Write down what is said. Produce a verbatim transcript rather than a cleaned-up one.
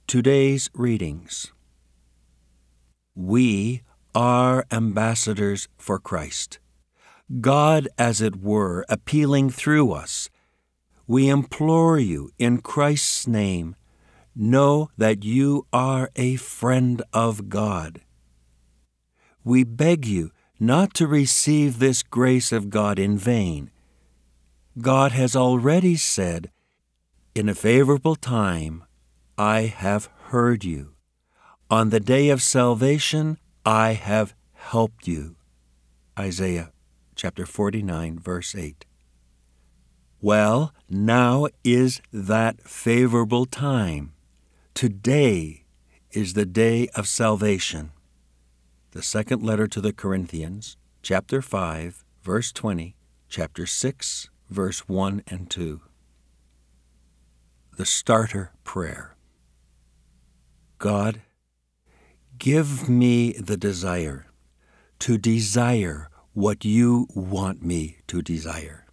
Today's readings. We are ambassadors for Christ, God, as it were, appealing through us. We implore you in Christ's name, know that you are a friend of God. We beg you not to receive this grace of God in vain. God has already said, "In a favorable time I have heard you. On the day of salvation I have helped you." Isaiah chapter forty-nine, verse eight. Well, now is that favorable time. Today is the day of salvation. The second letter to the Corinthians, chapter five, verse twenty, chapter six, verse one and two. The Starter Prayer. God, give me the desire to desire what you want me to desire.